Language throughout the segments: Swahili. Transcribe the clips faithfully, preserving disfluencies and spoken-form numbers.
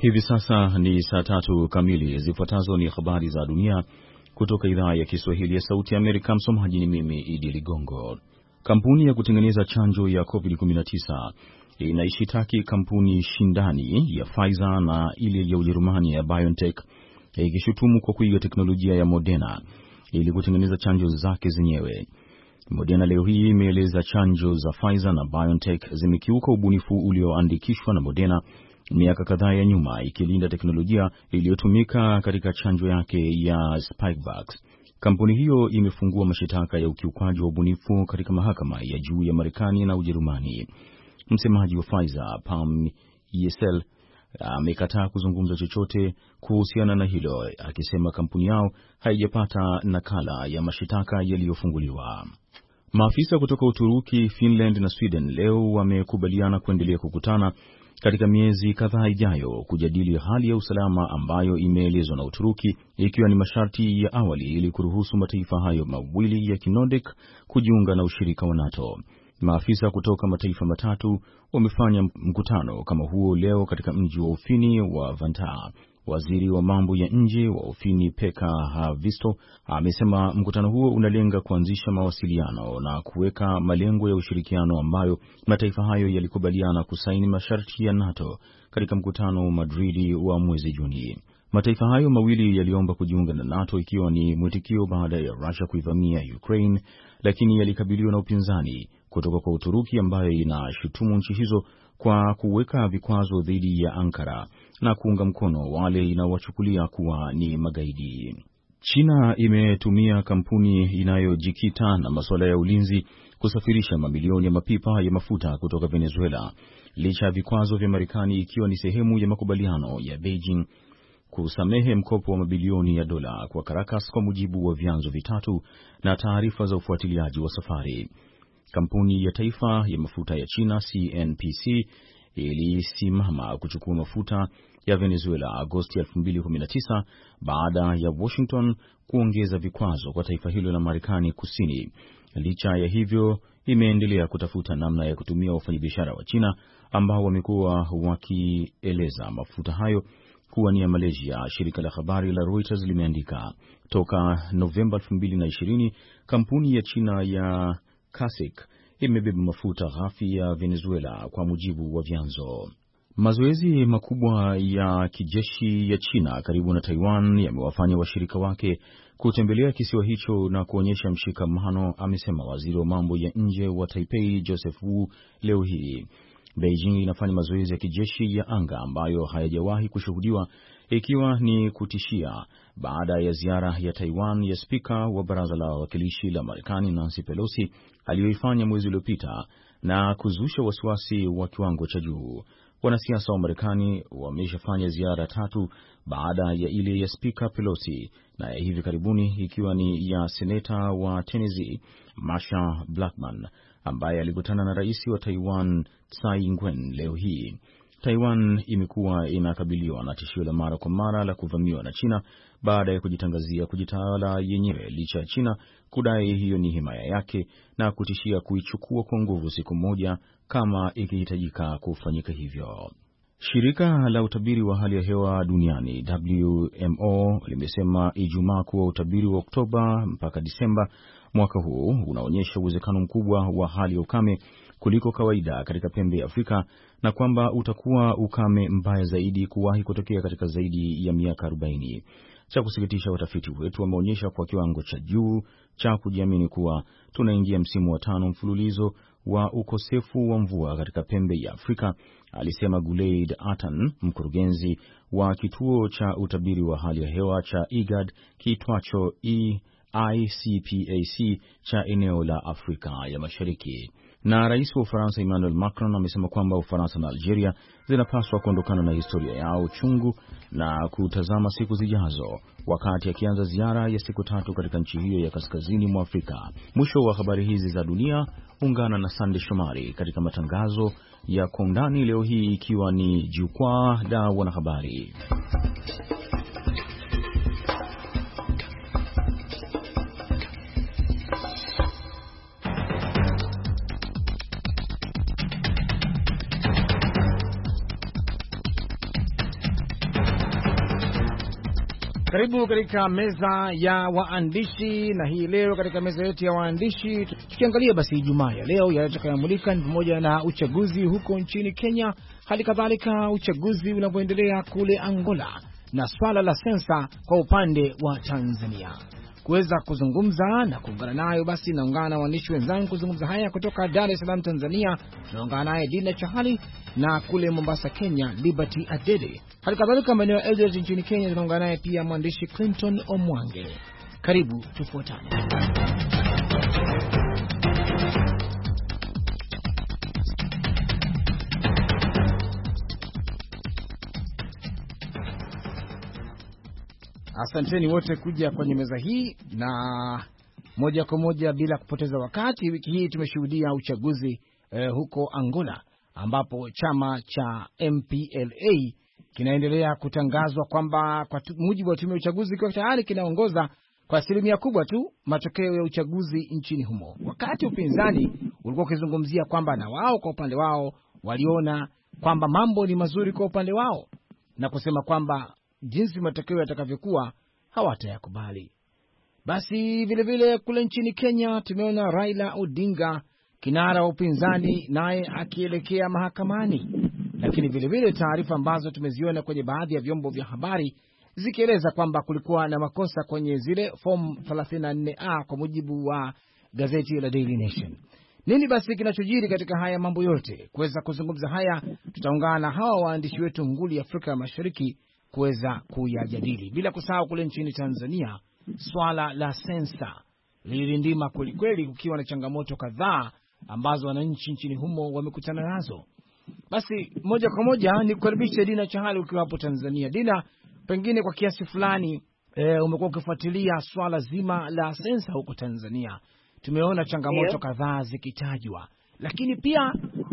Hivi sasa ni saa tatu kamili. Zifuatazo ni habari za dunia kutoka idhaa ya Kiswahili ya Sauti ya Amerika. Msomaji ni mimi Idi Ligongo. Kampuni ya kutengeneza chanjo ya covid kumi na tisa inaishitaki kampuni shindani ya Pfizer na ile ya Ujerumani ya BioNTech, ikishutumu kwa kuiga teknolojia ya Moderna ili kutengeneza chanjo zake zenyewe. Moderna leo hii imeeleza chanjo za Pfizer na BioNTech zimekiuka ubunifu ulioandikishwa na Moderna miaka kadhaa ya nyuma, ikilinda teknolojia iliyotumika katika chanjo yake ya Spikevax. Kampuni hiyo imefungua mashitaka ya ukiukaji wa ubunifu katika mahakama ya juu ya Marekani na Ujerumani. Msemaji wa Pfizer, Pam Yesel, amekataa kuzungumza chochote kuhusiana na hilo, akisema kampuni yao haijapata nakala ya mashitaka yaliyofunguliwa. Maafisa kutoka Uturuki, Finland na Sweden leo wamekubaliana kuendelea kukutana katika miezi kadhaa ijayo kujadili hali ya usalama ambayo imeelezwa na Uturuki, ikiwa ni masharti ya awali ili kuruhusu mataifa hayo mawili ya Kinodic kujiunga na ushirika wa NATO. Maafisa kutoka mataifa matatu wamefanya mkutano kama huo leo katika mji wa Ufini wa Vantaa. Waziri wa mambo ya nje wa Ufini, Pekka Haavisto, amesema mkutano huo unalenga kuanzisha mawasiliano na kuweka malengo ya ushirikiano ambayo mataifa hayo yalikubaliana kusaini masharti ya NATO katika mkutano Madridi wa mwezi Juni. Mataifa hayo mawili yaliomba kujiunga na NATO ikiwa ni mwitikio baada ya Russia kuivamia Ukraine, lakini yalikabiliwa na upinzani kutoka kwa Uturuki ambayo inashutumu nchi hizo kwa kuweka vikwazo dhidi ya Ankara na kuunga mkono wale inawachukulia kuwa ni magaidi. China imetumia kampuni inayojikita na masuala ya ulinzi kusafirisha mamilioni ya mapipa ya mafuta kutoka Venezuela licha ya vikwazo vya Marekani, ikiwa ni sehemu ya makubaliano ya Beijing kusamehe mkopo wa mabilioni ya dola kwa Caracas, kwa mujibu wa vyanzo vitatu na taarifa za ufuatiliaji wa safari. Kampuni ya taifa ya mafuta ya China C N P C ilisimama kuchukua mafuta ya Venezuela Agosti elfu mbili kumi na tisa baada ya Washington kuongeza vikwazo kwa taifa hilo la Marekani kusini. Licha ya hivyo, imeendelea kutafuta namna ya kutumia wafanyabiashara wa China ambao wamekuwa wakieleza mafuta hayo kuwa ni ya Malaysia. Shirika la habari la Reuters limeandika toka Novemba elfu mbili na ishirini kampuni ya China ya CASIC imebeba mafuta ghafi ya Venezuela, kwa mujibu wa vyanzo. Mazoezi makubwa ya kijeshi ya China karibu na Taiwan yamewafanya washirika wake kutembelea kisiwa hicho na kuonyesha mshikamano, amesema waziri wa mambo ya nje wa Taipei Joseph Wu leo hii. Beijing inafanya mazoezi ya kijeshi ya anga ambayo hayajawahi kushuhudiwa, ikiwa ni kutishia baada ya ziara ya Taiwan ya spika wa baraza la wawakilishi la Marekani Nancy Pelosi aliyoifanya mwezi uliopita na kuzusha wasiwasi wa kiwango cha juu. Wanasiasa wa Marekani wameshafanya ziara tatu baada ya ile ya spika Pelosi, na ya hivi karibuni ikiwa ni ya seneta wa Tennessee Marsha Blackman ambaye alikutana na rais wa Taiwan Tsai Ing-wen leo hii. Taiwan imekuwa inakabiliwa na tishio la mara kwa mara la kuvamiwa na China baada ya kujitangazia kujitawala yenyewe, licha ya China kudai hiyo ni himaya yake na kutishia kuichukua kwa nguvu siku moja kama ikihitajika kufanyika hivyo. Shirika la utabiri wa hali ya hewa duniani W M O limesema Ijumaa kuwa utabiri wa Oktoba mpaka Disemba mwaka huu unaonyesha uwezekano mkubwa wa hali ya ukame kuliko kawaida katika pembe ya Afrika, na kwamba utakuwa ukame mbaya zaidi kuwahi kutokea katika zaidi ya miaka arobaini. Cha kusikitisha, watafiti wetu wameonyesha kwa kiwango cha juu cha kujiamini kuwa tunaingia msimu wa tano mfululizo wa ukosefu wa mvua katika pembe ya Afrika, alisema Gulaid Atan, mkurugenzi wa kituo cha utabiri wa hali ya hewa cha IGAD kiitwacho E I C P A C cha eneo la Afrika ya Mashariki. Na rais wa Ufaransa Emmanuel Macron amesema kwamba Ufaransa na Algeria zinapaswa kuondokana na historia yao chungu na kutazama siku zijazo, wakati akianza ziara ya siku tatu katika nchi hiyo ya kaskazini mwa Afrika. Mwisho wa habari hizi za dunia. Ungana na Sande Shomari katika matangazo ya Kwa Undani leo hii, ikiwa ni jukwaa la wanahabari. Karibu katika meza ya waandishi, na hii leo katika meza yetu ya waandishi tukiangalia basi Ijumaa ya leo yatakayomulika ni pamoja na uchaguzi huko nchini Kenya, hali kadhalika uchaguzi unavyoendelea kule Angola na swala la sensa kwa upande wa Tanzania. Kuweza kuzungumza na kuungana nayo basi naungana na waandishi wenzangu kuzungumza haya kutoka Dar es Salaam Tanzania. Tunaungana naye Dina Chahali, na kule Mombasa Kenya Liberty Adede. Hali kadhalika maeneo ya Eldoret nchini Kenya tunaungana naye pia mwandishi Clinton Omwange. Karibu tufuatane. Asanteni wote kuja kwenye meza hii, na moja kwa moja bila kupoteza wakati, wiki hii tumeshuhudia uchaguzi eh, huko Angola, ambapo chama cha M P L A kinaendelea kutangazwa kwamba kwa mujibu wa tume ya uchaguzi kwa tayari kinaongoza kwa asilimia kubwa tu matokeo ya uchaguzi nchini humo, wakati upinzani ulikuwa ukizungumzia kwamba na wao kwa upande wao waliona kwamba mambo ni mazuri kwa upande wao na kusema kwamba jinsi matokeo yatakavyokuwa hawatayakubali. Basi vile vile kule nchini Kenya tumeona Raila Odinga, kinara wa upinzani, naye akielekea mahakamani. Lakini vile vile taarifa ambazo tumeziona kwenye baadhi ya vyombo vya habari zikieleza kwamba kulikuwa na makosa kwenye zile form thelathini na nne A kwa mujibu wa gazeti la Daily Nation. Nini basi kinachojiri katika haya mambo yote? Kuweza kuzungumza haya tutaungana na hawa waandishi wetu nguli Afrika ya Mashariki kuweza kuyajadili. Bila kusahau kule nchini Tanzania swala la sensa lilindima kweli kweli, kukiwa na changamoto kadhaa ambazo wananchi nchini humo wamekutana nazo. Basi moja kwa moja ni kukaribisha Dina Chahali ukiwa hapo Tanzania. Dina, pengine kwa kiasi fulani e, umekuwa ukifuatilia swala zima la sensa huko Tanzania. Tumeona changamoto kadhaa zikitajwa, lakini pia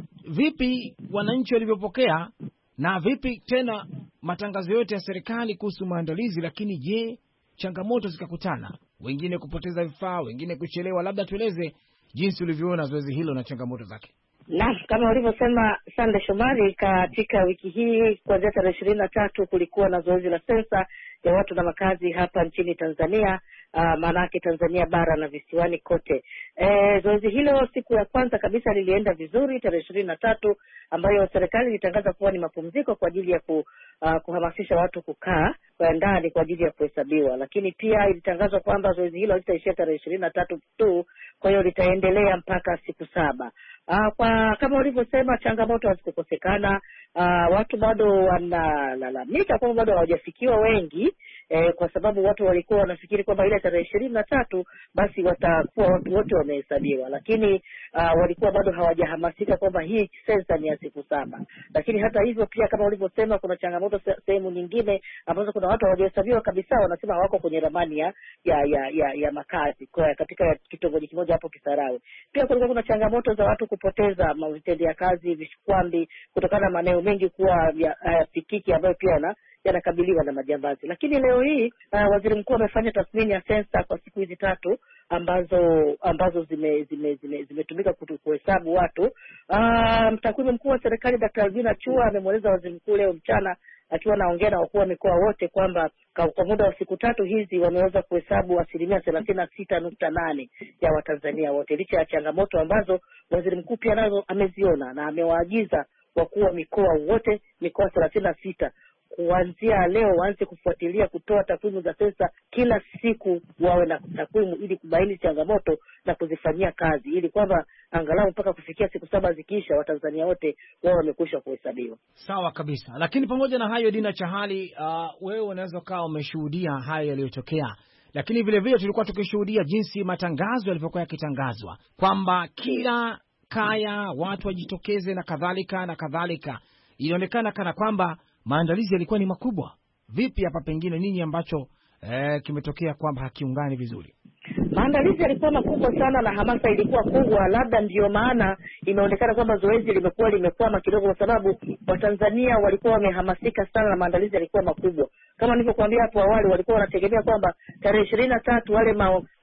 vipi wananchi walivyopokea, na vipi tena matangazo yote ya serikali kuhusu maandalizi, lakini je, changamoto zikakutana, wengine kupoteza vifaa, wengine kuchelewa. Labda tueleze jinsi ulivyoona zoezi hilo na changamoto zake. Na kama ulivyosema Sande Shomari, katika wiki hii kuanzia tarehe ishirini na tatu kulikuwa na zoezi la sensa ya watu na makazi hapa nchini Tanzania, uh, maanake Tanzania bara na visiwani kote. E, zoezi hilo siku ya kwanza kabisa lilienda vizuri tarehe ishirini na tatu, ambayo serikali ilitangaza kuwa ni mapumziko kwa ajili ya ku, uh, kuhamasisha watu kukaa kwa ndani kwa ajili ya kuhesabiwa. Lakini pia ilitangazwa kwamba zoezi hilo litaishia tarehe ishirini na tatu tu, kwa hiyo litaendelea mpaka siku saba. Uh, kwa kama ulivyosema changamoto hazikukosekana. Uh, watu bado wanalalamika kwamba bado hawajafikiwa wengi, eh, kwa sababu watu walikuwa wanafikiri kwamba ile tarehe ishirini na tatu basi watakuwa watu wote wamehesabiwa, lakini uh, walikuwa bado hawajahamasika kwamba hii sensa ni ya siku saba. Lakini hata hivyo pia kama ulivyosema kuna changamoto sehemu nyingine ambazo kuna watu hawajahesabiwa kabisa, wanasema hawako kwenye ramani ya ya ya, ya, ya makazi kwa katika kitongoji kimoja hapo Kisarawe. Pia kulikuwa kuna changamoto za watu kupoteza vitendea kazi, vishikwambi, kutokana na maeneo mengi kuwa ya uh, fikiki ambayo pia na yanakabiliwa na majambazi. Lakini leo hii uh, waziri mkuu amefanya tathmini ya sensa kwa siku hizi tatu ambazo ambazo zime zimetumika zime, zime kuhesabu watu. Uh, mtakwimu mkuu wa serikali Daktari Albina Chua amemweleza waziri mkuu leo mchana akiwa naongea na wakuu wa mikoa wote kwamba kwa muda wa siku tatu hizi wameweza kuhesabu asilimia thelathini na sita nukta nane ya Watanzania wote, licha ya changamoto ambazo waziri mkuu pia nazo ameziona, na amewaagiza wakuu wa mikoa wote, mikoa thelathini na sita, kuanzia leo waanze kufuatilia kutoa takwimu za sensa kila siku, wawe na takwimu ili kubaini changamoto na kuzifanyia kazi, ili kwamba angalau mpaka kufikia siku saba zikiisha Watanzania wote wao wamekwisha kuhesabiwa. Sawa kabisa. Lakini pamoja na hayo, Dina Chahali, uh, wewe unaweza kaa umeshuhudia haya yaliyotokea, lakini vile vile tulikuwa tukishuhudia jinsi matangazo yalivyokuwa yakitangazwa kwamba kila kaya watu wajitokeze na kadhalika na kadhalika. Ilionekana kana kwamba maandalizi yalikuwa ni makubwa. Vipi hapa pengine nini ambacho eh, kimetokea kwamba hakiungani vizuri? Maandalizi yalikuwa makubwa sana na hamasa ilikuwa kubwa, labda ndio maana imeonekana kwamba zoezi limekuwa limekwama kidogo, kwa sababu Watanzania walikuwa wamehamasika sana na maandalizi yalikuwa makubwa. Kama nilivyokuambia hapo awali, walikuwa wanategemea kwamba tarehe ishirini na tatu wale ma,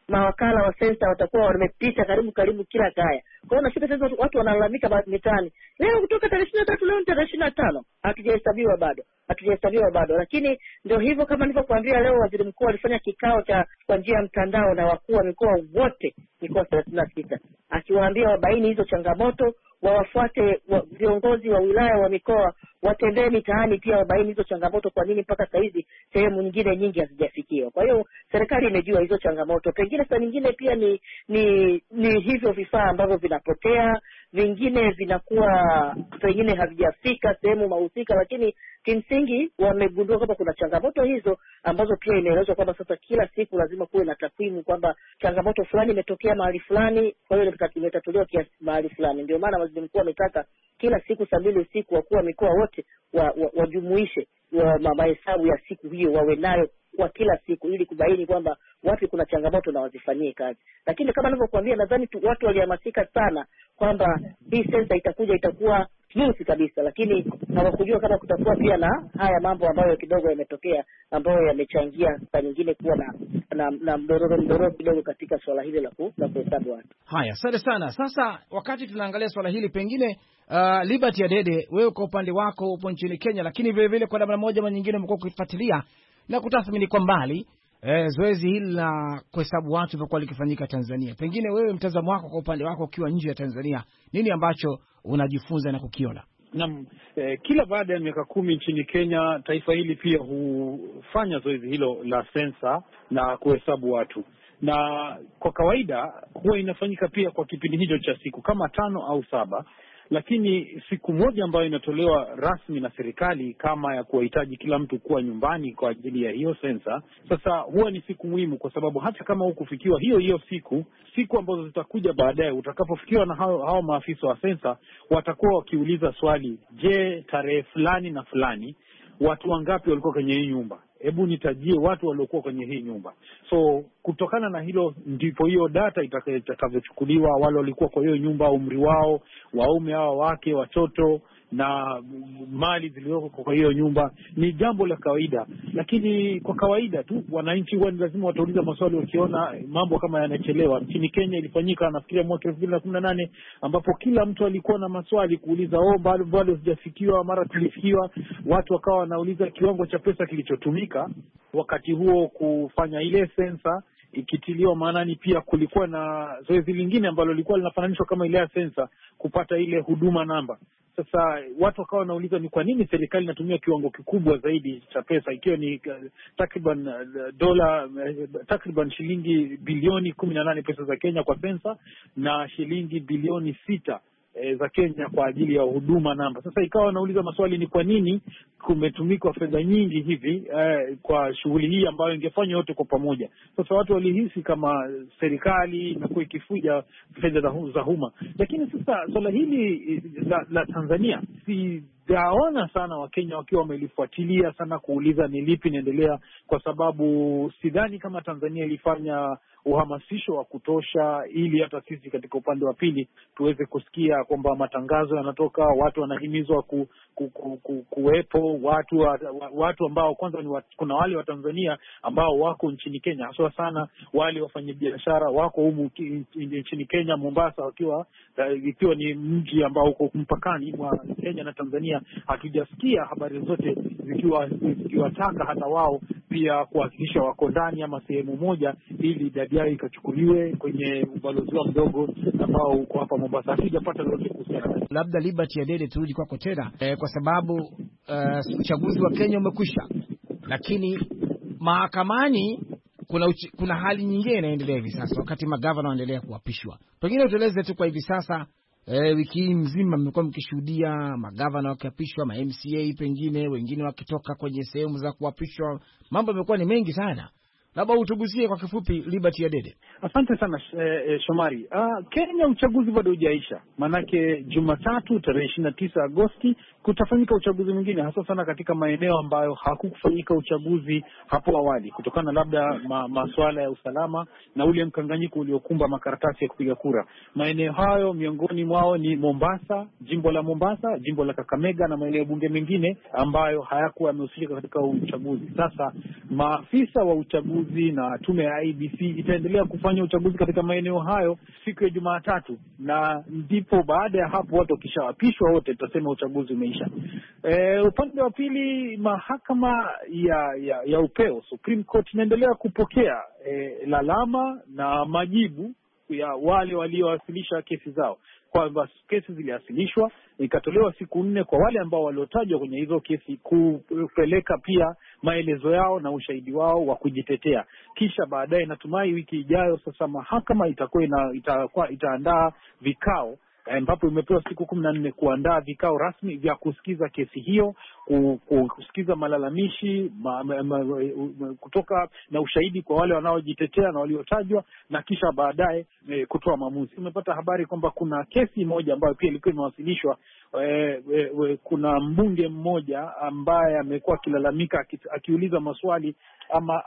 mawakala wa sensa watakuwa wamepita karibu karibu kila kaya. Kwa hiyo nashuka sasa watu wanalalamika mitaani, leo kutoka tarehe ishirini na tatu leo tarehe ishirini na tano hatujahesabiwa bado hatujahesabiwa bado. Lakini ndio hivyo, kama nilivyokuambia, leo waziri mkuu alifanya kikao cha kwa njia ya mtandao na wakuu wa mikoa wote, mikoa thelathini na sita, akiwaambia wabaini hizo changamoto, wawafuate wa, viongozi wa wilaya wa mikoa watembee mitaani pia wabaini hizo changamoto, kwa nini mpaka saa hizi sehemu nyingine nyingi hazijafikiwa. Kwa hiyo serikali imejua hizo changamoto. Pengine saa nyingine pia ni ni ni hivyo vifaa ambavyo vinapotea, vingine vinakuwa pengine havijafika sehemu mahusika, lakini kimsingi wamegundua kwamba kuna changamoto hizo ambazo pia imeelezwa kwamba sasa kila siku lazima kuwe na takwimu kwamba changamoto fulani imetokea mahali fulani, kwa hiyo imetatuliwa kiasi mahali fulani. Ndio maana waziri mkuu ametaka kila siku saa mbili usiku wakuu wa mikoa wote wajumuishe wa, wa wa mahesabu ya siku hiyo wawe nayo kwa kila siku, ili kubaini kwamba wapi kuna changamoto na wazifanyie kazi. Lakini kama nilivyokuambia, nadhani watu walihamasika sana kwamba hii sensa itakuja itakuwa smooth kabisa, lakini hawakujua kama kutakuwa pia na haya mambo ambayo kidogo yametokea ambayo yamechangia saa nyingine kuwa na na, na mdororo mdororo kidogo katika swala hili la kuhesabu watu. Haya, asante sana. Sasa wakati tunaangalia swala hili, pengine uh, Liberty Adede, wewe kwa upande wako upo nchini Kenya, lakini vile vile kwa namna moja ama nyingine umekuwa ukifuatilia na kutathmini kwa mbali eh, zoezi hili la kuhesabu watu limekuwa likifanyika Tanzania. Pengine wewe mtazamo wako kwa upande wako ukiwa nje ya Tanzania, nini ambacho unajifunza na kukiona? Naam, eh, kila baada ya miaka kumi nchini Kenya taifa hili pia hufanya zoezi hilo la sensa na kuhesabu watu, na kwa kawaida huwa inafanyika pia kwa kipindi hicho cha siku kama tano au saba. Lakini siku moja ambayo inatolewa rasmi na serikali kama ya kuwahitaji kila mtu kuwa nyumbani kwa ajili ya hiyo sensa, sasa huwa ni siku muhimu, kwa sababu hata kama hukufikiwa hiyo hiyo siku, siku ambazo zitakuja baadaye utakapofikiwa na hao, hao maafisa wa sensa watakuwa wakiuliza swali, je, tarehe fulani na fulani watu wangapi walikuwa kwenye hii nyumba? Hebu nitajie watu waliokuwa kwenye hii nyumba. So kutokana na hilo ndipo hiyo data itakavyochukuliwa, wale walikuwa kwa hiyo nyumba, umri wao, waume hawa, wake, watoto na mali zilizoko kwa hiyo nyumba. Ni jambo la kawaida, lakini kwa kawaida tu wananchi huwa lazima watauliza maswali wakiona mambo kama yanachelewa. Nchini Kenya ilifanyika nafikiria mwaka elfu mbili na kumi na nane ambapo kila mtu alikuwa na maswali kuuliza, oh bado bado sijafikiwa, mara tulifikiwa. Watu wakawa wanauliza kiwango cha pesa kilichotumika wakati huo kufanya ile sensa, ikitiliwa maanani pia kulikuwa na zoezi lingine ambalo lilikuwa linafananishwa kama ile ya sensa, kupata ile huduma namba. Sasa watu wakawa wanauliza ni kwa nini serikali inatumia kiwango kikubwa zaidi cha pesa, ikiwa ni uh, takriban uh, dola uh, takriban shilingi bilioni kumi na nane pesa za Kenya kwa sensa, na shilingi bilioni sita E, za Kenya kwa ajili ya huduma namba. Sasa ikawa wanauliza maswali, ni kwa nini kumetumika fedha nyingi hivi e, kwa shughuli hii ambayo ingefanywa yote kwa pamoja. Sasa watu walihisi kama serikali imekuwa ikifuja fedha za umma. Lakini sasa swala hili la, la Tanzania si Sijaona sana Wakenya wakiwa wamelifuatilia sana kuuliza ni lipi inaendelea, kwa sababu sidhani kama Tanzania ilifanya uhamasisho wa kutosha ili hata sisi katika upande wa pili tuweze kusikia kwamba matangazo yanatoka, watu wanahimizwa ku, ku, ku, ku, kuwepo watu wa, watu ambao kwanza ni wat, kuna wale wa Tanzania ambao wako nchini Kenya, hasa sana wale wafanyabiashara wako humu nchini Kenya, Mombasa, wakiwa ikiwa ni mji ambao uko mpakani mwa Kenya na Tanzania. Hatujasikia habari zote zikiwa zikiwataka hata wao pia kuhakikisha wako ndani ama sehemu moja ili idadi yao ikachukuliwe kwenye ubalozi wa mdogo ambao uko hapa Mombasa. Hatujapata lolote kuhusiana. Labda Liberty Adede, turudi kwako tena e, kwa sababu uh, uchaguzi wa Kenya umekwisha, lakini mahakamani kuna uchi, kuna hali nyingine inaendelea hivi sasa wakati magavana wanaendelea kuapishwa. Pengine utueleze tu kwa hivi sasa E, wiki hii mzima mmekuwa mkishuhudia magavana wakiapishwa, ma M C A pengine wengine wakitoka kwenye sehemu za kuapishwa. Mambo yamekuwa ni mengi sana. Labda utugusie kwa kifupi Liberty Adede. Asante sana eh, Shomari. Uh, Kenya uchaguzi bado hujaisha. Manake Jumatatu tarehe ishirini na tisa Agosti kutafanyika uchaguzi mwingine, hasa sana katika maeneo ambayo hakukufanyika uchaguzi hapo awali, kutokana labda ma, masuala ya usalama na ule mkanganyiko uliokumba makaratasi ya kupiga kura. Maeneo hayo miongoni mwao ni Mombasa, jimbo la Mombasa, jimbo la Kakamega na maeneo bunge mengine ambayo hayakuwa yamehusika katika uchaguzi. Sasa maafisa wa uchaguzi na tume ya I B C itaendelea kufanya uchaguzi katika maeneo hayo siku ya Jumatatu, na ndipo baada ya hapo watu wakishawapishwa wote tutasema uchaguzi umeisha. E, upande wa pili, mahakama ya ya, ya upeo Supreme Court inaendelea kupokea e, lalama na majibu ya wale waliowasilisha kesi zao, kwamba kesi ziliwasilishwa, ikatolewa siku nne kwa wale ambao waliotajwa kwenye hizo kesi kupeleka pia maelezo yao na ushahidi wao wa kujitetea. Kisha baadaye natumai wiki ijayo sasa mahakama itakuwa ina, itakuwa itaandaa vikao ambapo imepewa siku kumi na nne kuandaa vikao rasmi vya kusikiza kesi hiyo, kusikiza malalamishi ma, ma, ma, kutoka na ushahidi kwa wale wanaojitetea na waliotajwa, na kisha baadaye e, kutoa maamuzi. Tumepata habari kwamba kuna kesi moja ambayo pia ilikuwa imewasilishwa. E, e, kuna mbunge mmoja ambaye amekuwa akilalamika, akiuliza maswali ama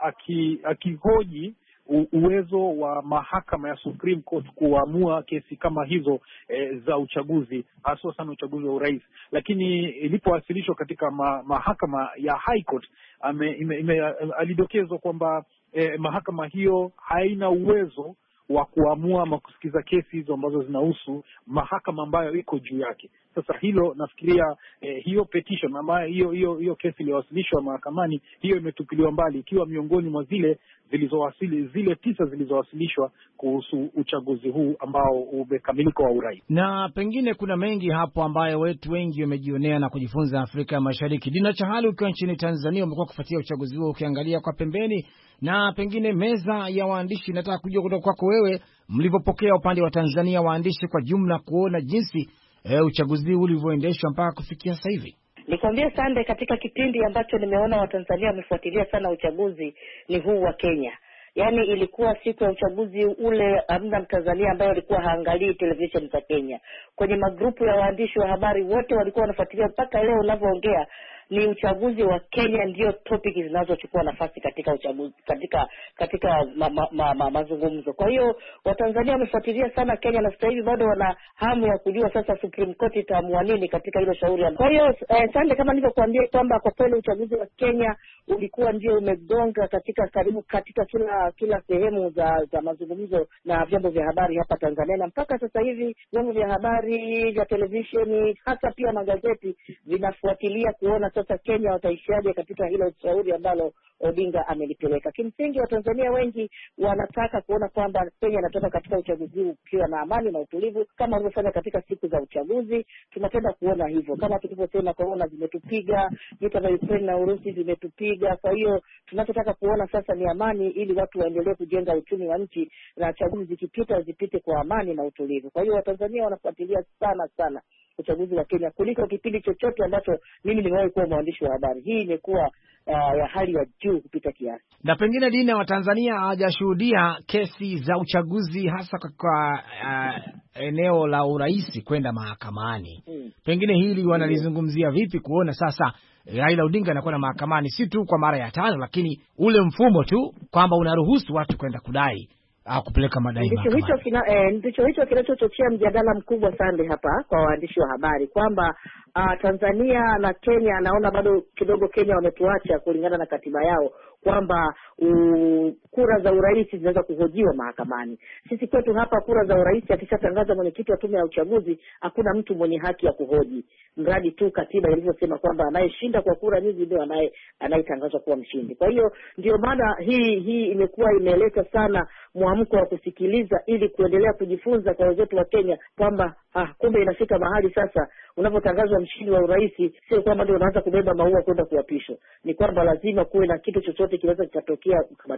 akihoji aki uwezo wa mahakama ya Supreme Court kuamua kesi kama hizo e, za uchaguzi, hasa sana uchaguzi wa urais. Lakini ilipowasilishwa katika ma, mahakama ya High Court ame, ime, ime, alidokezwa kwamba e, mahakama hiyo haina uwezo wa kuamua ama kusikiza kesi hizo ambazo zinahusu mahakama ambayo iko juu yake. Sasa hilo nafikiria eh, hiyo petition ambayo hiyo hiyo hiyo kesi iliyowasilishwa mahakamani, hiyo imetupiliwa mbali, ikiwa miongoni mwa zile zilizowasili zile tisa zilizowasilishwa kuhusu uchaguzi huu ambao umekamilika wa urais. Na pengine kuna mengi hapo ambayo wetu wengi wamejionea na kujifunza Afrika Mashariki. Dina Chahali, ukiwa nchini Tanzania, umekuwa kufuatia uchaguzi huo ukiangalia kwa pembeni, na pengine meza ya waandishi, nataka kujua kutoka kwako wewe mlipopokea upande wa Tanzania waandishi kwa jumla kuona jinsi e, uchaguzi ulivyoendeshwa mpaka kufikia sasa hivi. Nikwambie Sande, katika kipindi ambacho nimeona Watanzania wamefuatilia sana uchaguzi ni huu wa Kenya. Yaani ilikuwa siku ya uchaguzi ule hamna Mtanzania ambaye alikuwa haangalii television za Kenya. Kwenye magrupu ya waandishi wa habari wote walikuwa wanafuatilia, mpaka leo unavyoongea ni uchaguzi wa Kenya ndio topic zinazochukua nafasi katika uchaguzi, katika katika ma, ma, ma, ma, mazungumzo. Kwa hiyo Watanzania wamefuatilia sana Kenya, na sasa hivi bado wana hamu ya kujua sasa Supreme Court itaamua nini katika hilo shauri. Kwa hiyo eh, Sande, kama nilivyokuambia kwamba kwa kweli uchaguzi wa Kenya ulikuwa ndio umegonga katika karibu katika kila kila sehemu za za mazungumzo na vyombo vya habari hapa Tanzania, na mpaka sasa hivi vyombo vya habari vya televisheni hasa pia magazeti vinafuatilia kuona sasa Kenya wataishaje katika hilo shauri ambalo Odinga amelipeleka. Kimsingi Watanzania wengi wanataka kuona kwamba Kenya inatoka katika uchaguzi huu ukiwa na amani na utulivu kama walivyofanya katika siku za uchaguzi. Tunapenda kuona hivyo. Kama tulivyosema, corona zimetupiga, vita vya Ukraine na Urusi vimetupiga. Kwa hiyo tunachotaka kuona sasa ni amani, ili watu waendelee kujenga uchumi wa nchi, na chaguzi zikipita zipite kwa amani na utulivu. Kwa hiyo Watanzania wanafuatilia sana sana uchaguzi wa Kenya kuliko kipindi chochote ambacho mimi nimewahi kuwa mwandishi wa habari. Hii imekuwa uh, ya hali ya juu kupita kiasi. Na pengine Dina, wa Tanzania hawajashuhudia kesi za uchaguzi hasa kwa uh, eneo la urais kwenda mahakamani. Hmm. Pengine hili wanalizungumzia vipi, kuona sasa Raila Odinga anakuwa na mahakamani si tu kwa mara ya tano, lakini ule mfumo tu kwamba unaruhusu watu kwenda kudai au kupeleka madai mahakamani. Ndicho hicho kina eh, ndicho hicho kinachochochea mjadala mkubwa Sande hapa kwa waandishi wa habari kwamba uh, Tanzania na Kenya, naona bado kidogo Kenya wametuacha kulingana na katiba yao kwamba uh, kura za urais zinaweza kuhojiwa mahakamani. Sisi kwetu hapa kura za urais akishatangaza mwenyekiti wa tume ya uchaguzi, hakuna mtu mwenye haki ya kuhoji, mradi tu katiba ilivyosema kwamba anayeshinda kwa kura nyingi ndio anaye anayetangazwa kuwa mshindi. Kwa hiyo ndio maana hii hii imekuwa imeleta sana mwamko wa kusikiliza, ili kuendelea kujifunza kwa wenzetu wa Kenya kwamba ah, kumbe inafika mahali sasa unapotangazwa mshindi wa urais sio kwamba ndio unaanza kubeba maua kwenda kuapishwa. Ni kwamba lazima kuwe na kitu chochote kinaweza kikatokea kubatilisha.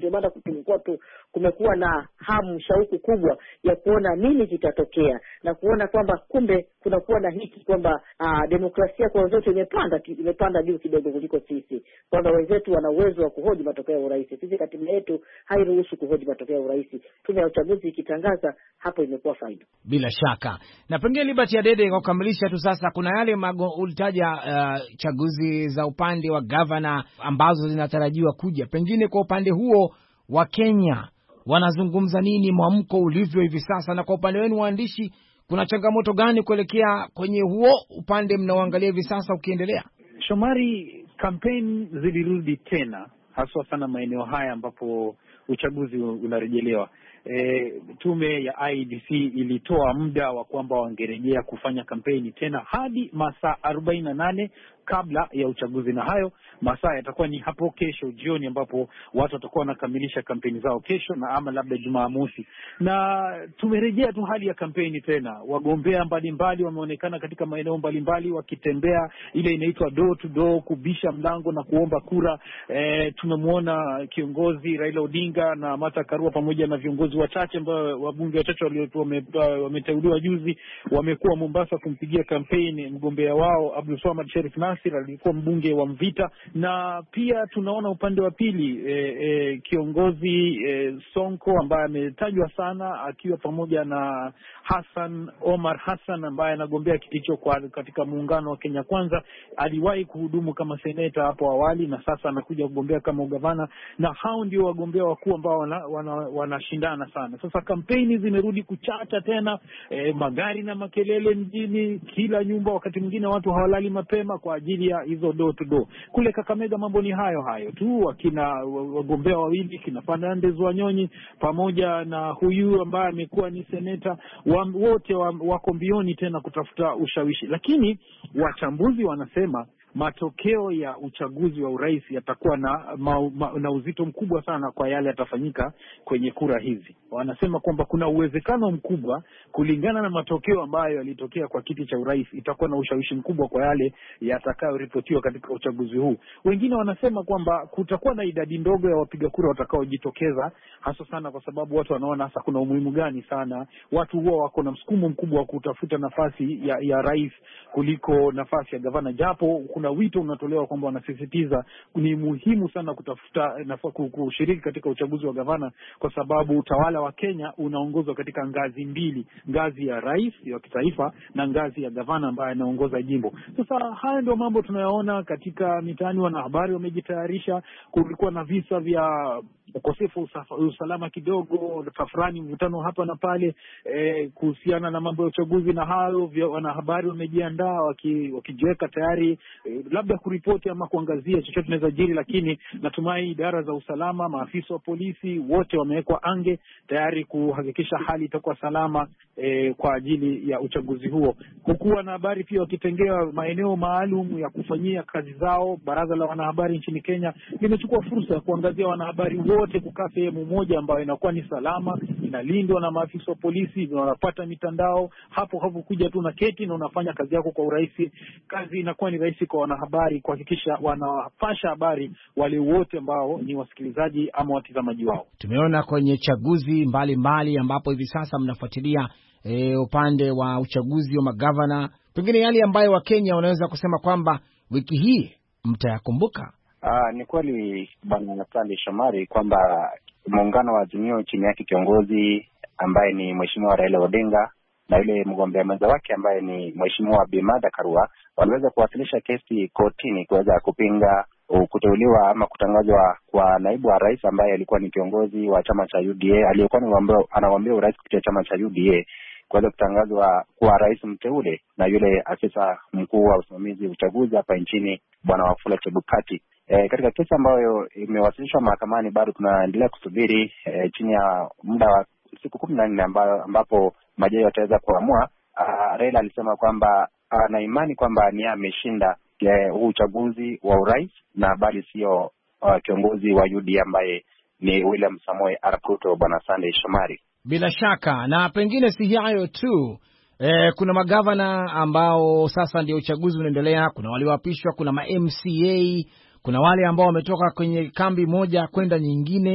Ndio maana kumekuwa tu kumekuwa na hamu, shauku kubwa ya kuona nini kitatokea na kuona kwamba kumbe kunakuwa na hiki kwamba aa, demokrasia kwa wenzetu imepanda imepanda juu kidogo kuliko sisi, kwamba wenzetu wana uwezo wa kuhoji matokeo ya urais. Sisi katiba yetu hairuhusu kuhoji matokeo ya urais. Tume ya uchaguzi ikitangaza, hapo imekuwa faida. Bila shaka. Na pengine Liberty Adede, kwa kukamilisha tu sasa, kuna yale mago, ulitaja uh, chaguzi za upande wa governor ambazo zinatarajiwa kuja. Pengine kwa upande huo wa Kenya wanazungumza nini, mwamko ulivyo hivi sasa, na kwa upande wenu waandishi kuna changamoto gani kuelekea kwenye huo upande mnaoangalia hivi sasa ukiendelea? Shomari, kampeni zilirudi tena haswa sana maeneo haya ambapo uchaguzi unarejelewa. E, tume ya I E B C ilitoa muda wa kwamba wangerejea kufanya kampeni tena hadi masaa arobaini na nane kabla ya uchaguzi, na hayo masaa yatakuwa ni hapo kesho jioni, ambapo watu watakuwa wanakamilisha kampeni zao kesho na ama labda Jumamosi. Na tumerejea tu hali ya kampeni tena. Wagombea mbalimbali wameonekana katika maeneo mbalimbali wakitembea, ile inaitwa door to door, kubisha mlango na kuomba kura. E, tumemwona kiongozi Raila Odinga na Martha Karua pamoja na viongozi wachache ambao wabunge wachache waliokuwa wameteuliwa juzi wamekuwa Mombasa kumpigia kampeni mgombea wao Abdulswamad Sharif Nasir, alikuwa mbunge wa Mvita. Na pia tunaona upande wa pili e, e, kiongozi e, Sonko ambaye ametajwa sana akiwa pamoja na Hassan Omar Hassan ambaye anagombea kiti hicho katika muungano wa Kenya Kwanza. Aliwahi kuhudumu kama seneta hapo awali na sasa anakuja kugombea kama ugavana, na hao ndio wagombea wakuu ambao wanashindana wana, wana sana. Sasa kampeni zimerudi kuchacha tena, e, magari na makelele mjini, kila nyumba, wakati mwingine watu hawalali mapema kwa ajili ya hizo door to door. Kule Kakamega mambo ni hayo hayo tu, wakina wagombea wawili, kina Fernandez Wanyonyi pamoja na huyu ambaye amekuwa ni seneta, wote wako mbioni tena kutafuta ushawishi. Lakini wachambuzi wanasema matokeo ya uchaguzi wa urais yatakuwa na, ma, ma, na uzito mkubwa sana kwa yale yatafanyika kwenye kura hizi. Wanasema kwamba kuna uwezekano mkubwa, kulingana na matokeo ambayo yalitokea kwa kiti cha urais, itakuwa na ushawishi mkubwa kwa yale yatakayoripotiwa katika uchaguzi huu. Wengine wanasema kwamba kutakuwa na idadi ndogo ya wapiga kura watakaojitokeza, hasa sana kwa sababu watu wanaona hasa kuna umuhimu gani sana. Watu huwa wako na msukumo mkubwa wa kutafuta nafasi ya, ya rais kuliko nafasi ya gavana, japo kuna wito unatolewa kwamba wanasisitiza ni muhimu sana kutafuta nafasi kushiriki katika uchaguzi wa gavana, kwa sababu utawala wa Kenya unaongozwa katika ngazi mbili, ngazi ya rais ya kitaifa na ngazi ya gavana ambaye anaongoza jimbo. Sasa haya ndio mambo tunayoona katika mitaani. Wanahabari wamejitayarisha. Kulikuwa na visa vya ukosefu usalama kidogo, tafrani, mvutano hapa na pale eh, kuhusiana na mambo ya uchaguzi, na hayo wanahabari wamejiandaa wakijiweka waki tayari eh, labda kuripoti ama kuangazia chochote kinaweza jiri. Lakini natumai idara za usalama, maafisa wa polisi wote wamewekwa ange tayari kuhakikisha hali itakuwa salama eh, kwa ajili ya uchaguzi huo, huku wanahabari pia wakitengewa maeneo maalum ya kufanyia kazi zao. Baraza la wanahabari nchini Kenya limechukua fursa ya kuangazia wanahabari wote kukaa sehemu moja ambayo inakuwa ni salama, inalindwa na maafisa wa polisi, wanapata mitandao hapo hapo, kuja tu na keti na unafanya kazi yako kwa urahisi. Kazi inakuwa ni rahisi kwa wanahabari kuhakikisha wanawapasha habari wale wote ambao ni wasikilizaji ama watazamaji wao. Tumeona kwenye chaguzi mbalimbali mbali ambapo hivi sasa mnafuatilia e, upande wa uchaguzi wa magavana, pengine yale ambayo Wakenya wanaweza kusema kwamba wiki hii mtayakumbuka. Uh, ni kweli Bwana Sande Shomari kwamba muungano wa Azimio chini yake kiongozi ambaye ni Mheshimiwa Raila Odinga na yule mgombea mwenza wake ambaye ni Mheshimiwa Bi Martha Karua waliweza kuwasilisha kesi kotini kuweza kupinga kuteuliwa ama kutangazwa kwa naibu wa rais ambaye alikuwa ni kiongozi wa chama cha U D A, aliyekuwa anawaambia urais kupitia chama cha U D A, kuweza kutangazwa kuwa rais mteule na yule afisa mkuu wa usimamizi uchaguzi hapa nchini Bwana Wafula Chebukati. E, katika kesi ambayo imewasilishwa mahakamani bado tunaendelea kusubiri e, chini ya muda wa siku kumi na nne ambapo majaji wataweza kuamua. Raila alisema kwamba ana imani kwamba ni ameshinda huu uchaguzi wa urais na bali sio uh, kiongozi wa U D A ambaye ni William Samoei Arap Ruto. Bwana Sunday Shomari, bila shaka na pengine si hayo tu. E, kuna magavana ambao sasa ndio uchaguzi unaendelea, kuna walioapishwa, kuna ma M C A, kuna wale ambao wametoka kwenye kambi moja kwenda nyingine.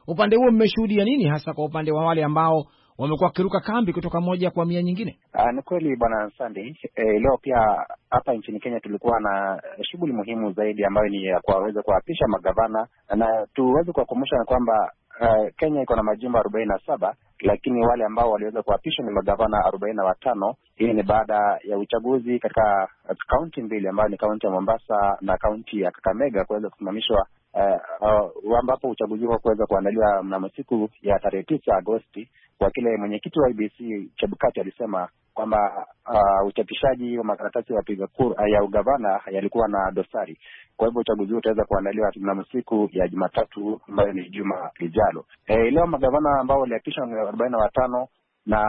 Upande huo mmeshuhudia nini hasa kwa upande wa wale ambao wamekuwa wakiruka kambi kutoka moja kwa mia nyingine? Uh, ni kweli bwana Sandy. E, leo pia hapa nchini Kenya tulikuwa na shughuli muhimu zaidi ambayo ni ya kuweza kuapisha magavana, na tuweze kuwakumbusha kwamba uh, Kenya iko na majimbo arobaini na saba, lakini wale ambao waliweza kuapishwa ni magavana arobaini na watano. Hii ni baada ya uchaguzi katika kaunti mbili ambayo ni kaunti ya Mombasa na kaunti ya Kakamega kuweza kusimamishwa, uh, uh, ambapo uchaguzi huo kuweza kuandaliwa mnamo siku ya tarehe tisa Agosti, kwa kile mwenyekiti wa I B C Chebukati alisema kwamba uh, uchapishaji wa makaratasi ya wapiga kura ya ugavana yalikuwa na dosari. Kwa hivyo uchaguzi huu utaweza kuandaliwa mnamo siku ya Jumatatu ambayo ni juma lijalo. E, leo magavana ambao waliapishwa ni arobaini na watano, na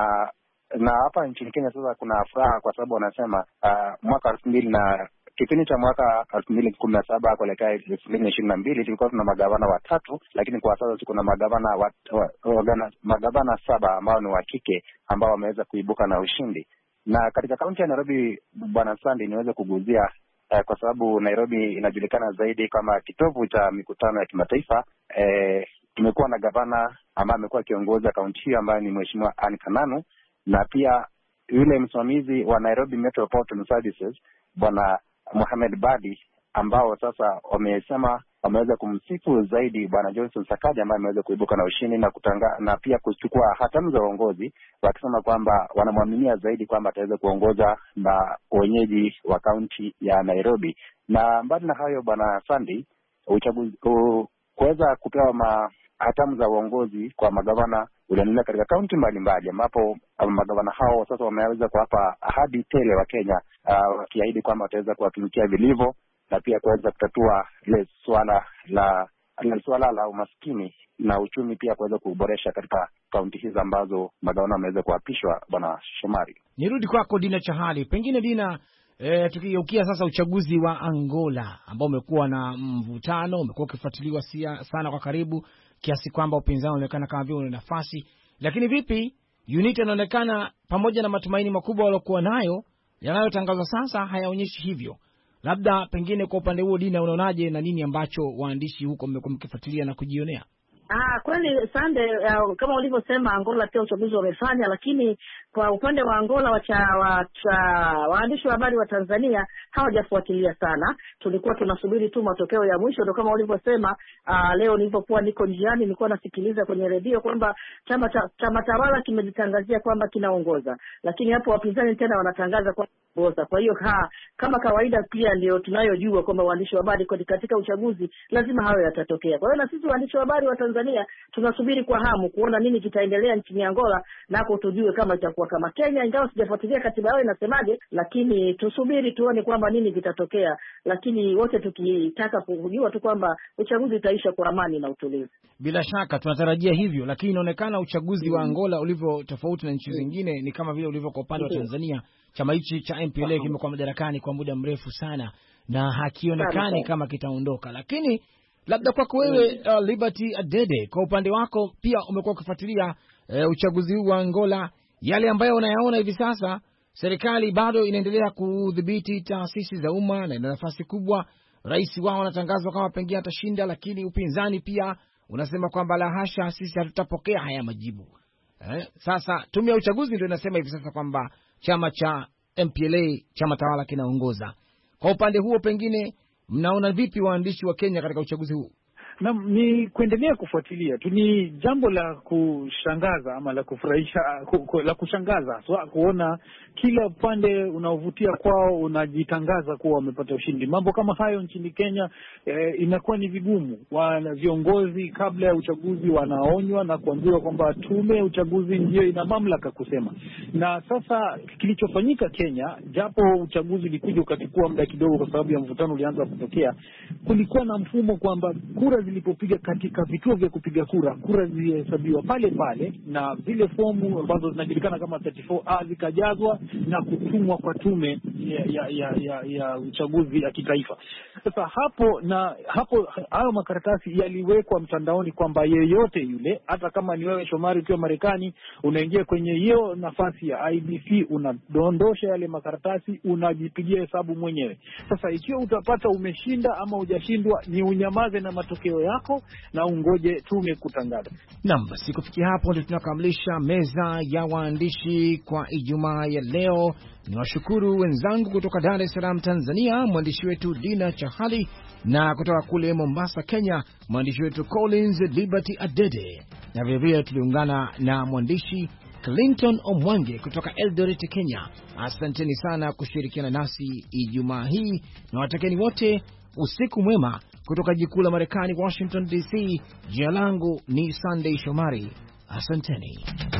na hapa nchini Kenya sasa kuna furaha kwa sababu wanasema uh, mwaka elfu mbili na kipindi cha mwaka elfu mbili kumi na saba kuelekea elfu mbili ishirini na mbili tulikuwa tuna magavana watatu, lakini kwa sasa tuko na magavana wat, wa, wa, magavana saba ambao ni wa kike ambao wameweza kuibuka na ushindi. Na katika kaunti ya Nairobi, bwana Sandy, niweze kuguzia eh, kwa sababu Nairobi inajulikana zaidi kama kitovu cha mikutano ya kimataifa. Eh, tumekuwa na gavana ambaye amekuwa akiongoza kaunti hiyo ambaye ni Mheshimiwa Anne Kananu, na pia yule msimamizi wa Nairobi Metropolitan Services bwana Mohamed Badi, ambao sasa wamesema wameweza kumsifu zaidi bwana Johnson Sakaja ambaye ameweza kuibuka na ushindi na kutanga, na pia kuchukua hatamu za uongozi, wakisema kwamba wanamwaminia zaidi kwamba ataweza kuongoza na wenyeji wa kaunti ya Nairobi. Na mbali na hayo bwana Sandy, uchaguzi kuweza kupewa ma hatamu za uongozi kwa magavana unaendelea katika kaunti mbalimbali, ambapo magavana hao sasa wameweza kuwapa ahadi tele wa Kenya, uh, wakiahidi kwamba wataweza kuwatumikia vilivyo na pia kuweza kutatua ile swala la ile swala la umaskini na uchumi, pia kuweza kuboresha katika kaunti hizo ambazo magavana wameweza kuapishwa. Bwana Shomari, nirudi kwako Dina Chahali. Pengine Dina, E, tukigeukia sasa uchaguzi wa Angola ambao umekuwa na mvutano, umekuwa ukifuatiliwa sana kwa karibu kiasi kwamba upinzani unaonekana kama vile una nafasi, lakini vipi unity inaonekana pamoja na matumaini makubwa waliokuwa nayo yanayotangazwa sasa hayaonyeshi hivyo. Labda pengine kwa upande huo Dina, unaonaje na nini ambacho waandishi huko mmekuwa mkifuatilia na kujionea? Ah, kweli Sande, uh, kama ulivyosema Angola pia uchaguzi wamefanya, lakini kwa upande wa Angola wacha wacha waandishi wa habari wa Tanzania hawajafuatilia sana. Tulikuwa tunasubiri tu matokeo ya mwisho, ndio kama ulivyosema. Uh, leo nilipokuwa niko njiani nilikuwa nasikiliza kwenye redio kwamba chama cha chama tawala kimejitangazia kwamba kinaongoza, lakini hapo wapinzani tena wanatangaza kwa kuongoza. Kwa hiyo ha, kama kawaida pia ndio tunayojua kwamba waandishi wa habari katika uchaguzi lazima hayo yatatokea. Kwa hiyo na sisi waandishi wa habari wa Tanzania tunasubiri kwa hamu kuona nini kitaendelea nchini Angola, nako tujue kama itakuwa kama Kenya, ingawa sijafuatilia katiba yao inasemaje, lakini tusubiri tuone kwamba nini kitatokea. Lakini wote tukitaka kujua tu kwamba uchaguzi utaisha kwa amani na utulivu. Bila shaka tunatarajia hivyo, lakini inaonekana uchaguzi wa Angola ulivyo tofauti na nchi zingine ni kama vile ulivyo kwa upande wa Tanzania. Chama hichi cha M P L A kimekuwa madarakani kwa muda mrefu sana na hakionekani kama kitaondoka. Lakini labda kwako wewe uh, Liberty Adede, kwa upande wako pia umekuwa ukifuatilia uh, uchaguzi huu wa Angola, yale ambayo unayaona hivi sasa, serikali bado inaendelea kudhibiti taasisi za umma na ina nafasi kubwa. Rais wao anatangazwa kama pengine atashinda, lakini upinzani pia unasema kwamba la hasha, sisi hatutapokea haya majibu. Eh, sasa tume ya uchaguzi ndio inasema hivi sasa kwamba chama cha M P L A, chama tawala, kinaongoza. Kwa upande huo pengine mnaona vipi waandishi wa Kenya katika uchaguzi huu? Na ni kuendelea kufuatilia tu. Ni jambo la kushangaza ama la kufurahisha, la kushangaza so, kuona kila upande unaovutia kwao unajitangaza kuwa wamepata ushindi. Mambo kama hayo nchini Kenya eh, inakuwa ni vigumu. Wana viongozi kabla ya uchaguzi wanaonywa na kuambiwa kwamba tume ya uchaguzi ndio ina mamlaka kusema. Na sasa kilichofanyika Kenya, japo uchaguzi ulikuja ukachukua muda kidogo kwa sababu ya mvutano ulianza kutokea, kulikuwa na mfumo kwamba kura zilipopiga katika vituo vya kupiga kura, kura zilihesabiwa pale pale na zile fomu ambazo zinajulikana kama thelathini na nne A zikajazwa na kutumwa kwa tume ya ya ya, ya, ya uchaguzi ya kitaifa. Sasa hapo na hapo, hayo makaratasi yaliwekwa mtandaoni kwamba yeyote yule, hata kama ni wewe Shomari ukiwa Marekani, unaingia kwenye hiyo nafasi ya I B C, unadondosha yale makaratasi, unajipigia hesabu mwenyewe. Sasa ikiwa utapata umeshinda ama hujashindwa, ni unyamaze na matokeo yako na ungoje tume kutangaza. Naam, basi kufikia hapo ndio tunakamilisha meza ya waandishi kwa Ijumaa ya leo. Niwashukuru wenzangu kutoka Dar es Salaam Tanzania, mwandishi wetu Dina Chahali, na kutoka kule Mombasa Kenya, mwandishi wetu Collins Liberty Adede, na vilevile tuliungana na mwandishi Clinton Omwange kutoka Eldoret Kenya. Asanteni sana kushirikiana nasi Ijumaa hii, na watakeni wote usiku mwema kutoka jikuu la Marekani, Washington D C. Jina langu ni Sunday Shomari. Asanteni.